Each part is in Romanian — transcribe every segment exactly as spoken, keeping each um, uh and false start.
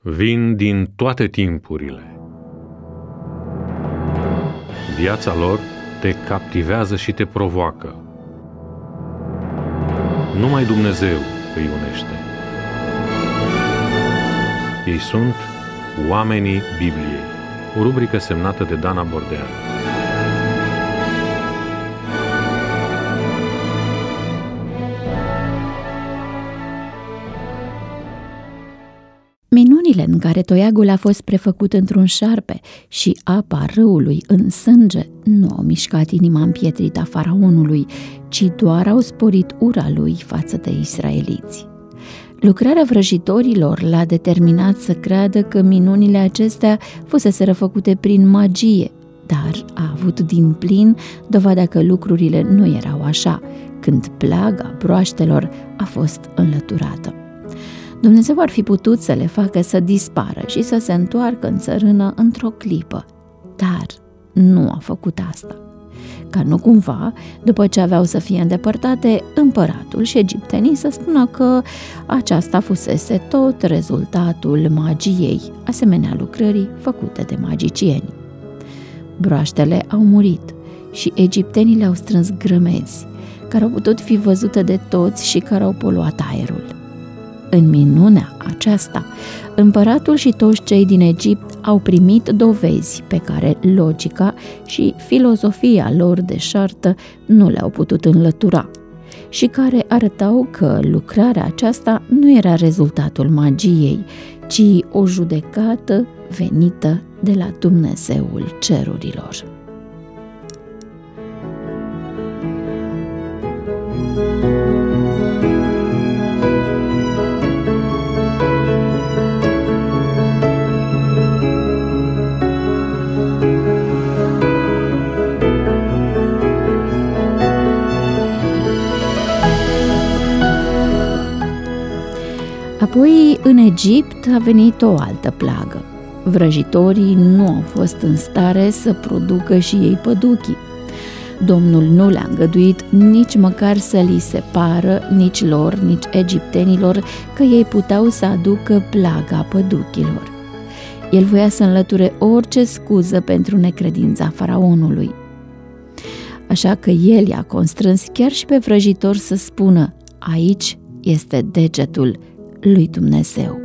vin din toate timpurile. Viața lor te captivează și te provoacă. Numai Dumnezeu îi unește. Ei sunt Oamenii Bibliei, o rubrică semnată de Dana Bordean. Minunile în care toiagul a fost prefăcut într-un șarpe și apa râului în sânge nu au mișcat inima împietrită a faraonului, ci doar au sporit ura lui față de israeliți. Lucrarea vrăjitorilor l-a determinat să creadă că minunile acestea fuseseră făcute prin magie, dar a avut din plin dovada că lucrurile nu erau așa, când plaga broaștelor a fost înlăturată. Dumnezeu ar fi putut să le facă să dispară și să se întoarcă în țărână într-o clipă, dar nu a făcut asta. Ca nu cumva, după ce aveau să fie îndepărtate, împăratul și egiptenii să spună că aceasta fusese tot rezultatul magiei, asemenea lucrării făcute de magicieni. Broaștele au murit și egiptenii le-au strâns grămezi, care au putut fi văzute de toți și care au poluat aerul. În minunea aceasta, împăratul și toți cei din Egipt au primit dovezi pe care logica și filozofia lor deșartă nu le-au putut înlătura și care arătau că lucrarea aceasta nu era rezultatul magiei, ci o judecată venită de la Dumnezeul cerurilor. Apoi, în Egipt a venit o altă plagă. Vrăjitorii nu au fost în stare să producă și ei păduchii. Domnul nu le-a îngăduit nici măcar să li se pară, nici lor, nici egiptenilor, că ei puteau să aducă plaga păduchilor. El voia să înlăture orice scuză pentru necredința faraonului. Așa că el i-a constrâns chiar și pe vrăjitor să spună: aici este degetul lui Dumnezeu.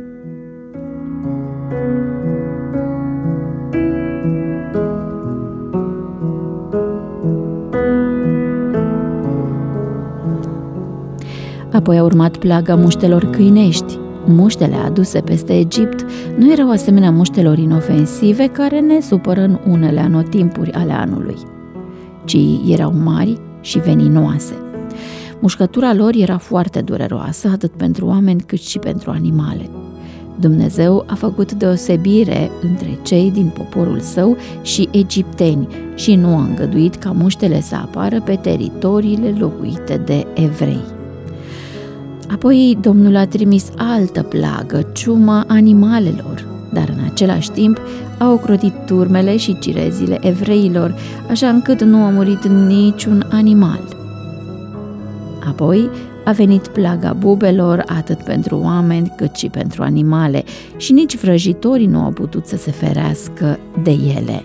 Apoi a urmat plaga muștelor câinești. Muștele aduse peste Egipt nu erau asemenea muștelor inofensive care ne supără în unele anotimpuri ale anului, ci erau mari și veninoase. Mușcătura lor era foarte dureroasă, atât pentru oameni cât și pentru animale. Dumnezeu a făcut deosebire între cei din poporul său și egipteni și nu a îngăduit ca muștele să apară pe teritoriile locuite de evrei. Apoi Domnul a trimis altă plagă, ciuma animalelor, dar în același timp a ocrotit turmele și cirezile evreilor, așa încât nu a murit niciun animal. Apoi a venit plaga bubelor atât pentru oameni cât și pentru animale și nici vrăjitorii nu au putut să se ferească de ele.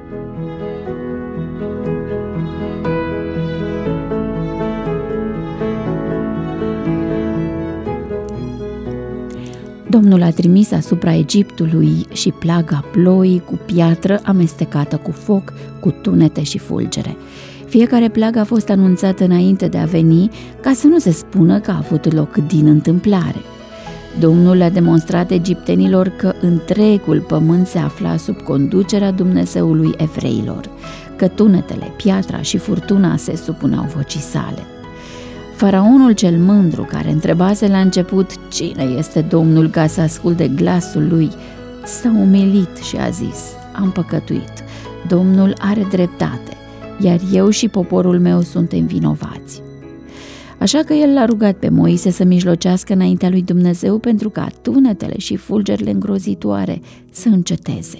Domnul a trimis asupra Egiptului și plaga ploii cu piatră amestecată cu foc, cu tunete și fulgere. Fiecare plagă a fost anunțată înainte de a veni, ca să nu se spună că a avut loc din întâmplare. Domnul a demonstrat egiptenilor că întregul pământ se afla sub conducerea Dumnezeului evreilor, că tunetele, piatra și furtuna se supuneau vocii sale. Faraonul cel mândru, care întrebase la început cine este Domnul ca să asculte glasul lui, s-a umilit și a zis: am păcătuit, Domnul are dreptate, iar eu și poporul meu suntem vinovați. Așa că el l-a rugat pe Moise să mijlocească înaintea lui Dumnezeu pentru ca tunetele și fulgerile îngrozitoare să înceteze.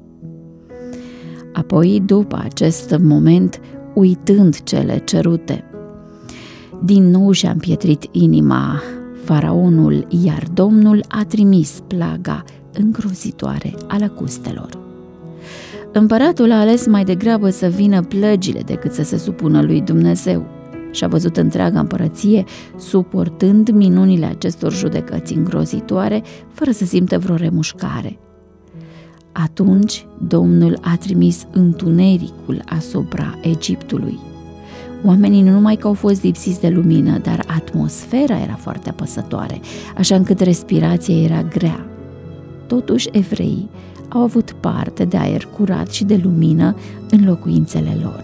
Apoi, după acest moment, uitând cele cerute, din nou și-a împietrit inima faraonul, iar Domnul a trimis plaga îngrozitoare a lăcustelor. Împăratul a ales mai degrabă să vină plăgile decât să se supună lui Dumnezeu și a văzut întreaga împărăție suportând minunile acestor judecăți îngrozitoare fără să simtă vreo remușcare. Atunci Domnul a trimis întunericul asupra Egiptului. Oamenii nu numai că au fost lipsiți de lumină, dar atmosfera era foarte apăsătoare, așa încât respirația era grea. Totuși evreii au avut parte de aer curat și de lumină în locuințele lor.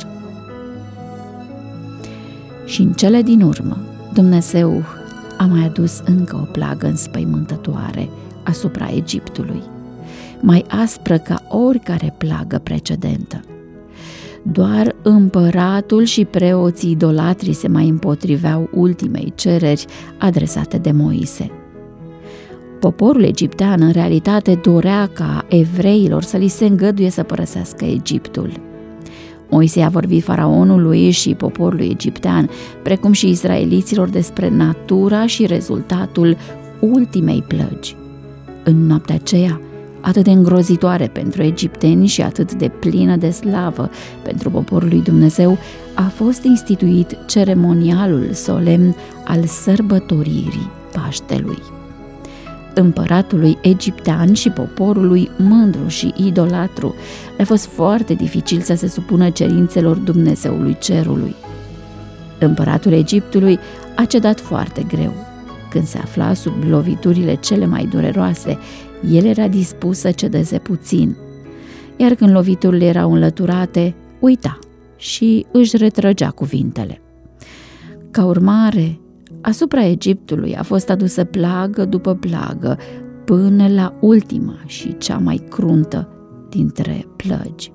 Și în cele din urmă, Dumnezeu a mai adus încă o plagă înspăimântătoare asupra Egiptului, mai aspră ca oricare plagă precedentă. Doar împăratul și preoții idolatrii se mai împotriveau ultimei cereri adresate de Moise. Poporul egiptean în realitate dorea ca evreilor să li se îngăduie să părăsească Egiptul. Moise a vorbit faraonului și poporului egiptean, precum și israeliților, despre natura și rezultatul ultimei plăgi. În noaptea aceea, atât de îngrozitoare pentru egipteni și atât de plină de slavă pentru poporul lui Dumnezeu, a fost instituit ceremonialul solemn al sărbătoririi Paștelui. Împăratului egiptean și poporului mândru și idolatru le-a fost foarte dificil să se supună cerințelor Dumnezeului cerului. Împăratul Egiptului a cedat foarte greu. Când se afla sub loviturile cele mai dureroase, el era dispus să cedeze puțin, iar când loviturile erau înlăturate, uita și își retrăgea cuvintele. Ca urmare, asupra Egiptului a fost adusă plagă după plagă, până la ultima și cea mai cruntă dintre plăgi.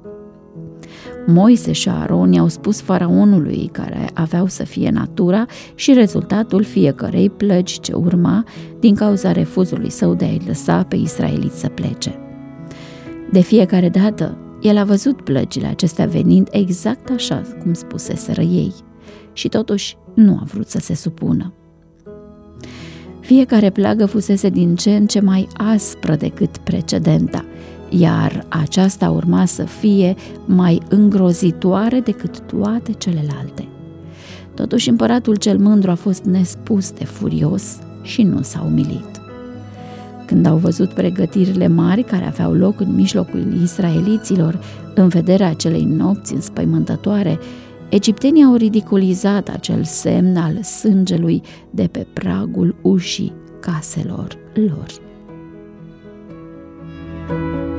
Moise și Aron i-au spus faraonului care aveau să fie natura și rezultatul fiecărei plăgi ce urma din cauza refuzului său de a-i lăsa pe israeliți să plece. De fiecare dată, el a văzut plăgile acestea venind exact așa cum spuseseră ei și totuși nu a vrut să se supună. Fiecare plagă fusese din ce în ce mai aspră decât precedenta, iar aceasta urma să fie mai îngrozitoare decât toate celelalte. Totuși împăratul cel mândru a fost nespus de furios și nu s-a umilit. Când au văzut pregătirile mari care aveau loc în mijlocul israeliților în vederea acelei nopți înspăimântătoare, egiptenii au ridiculizat acel semn al sângelui de pe pragul ușii caselor lor.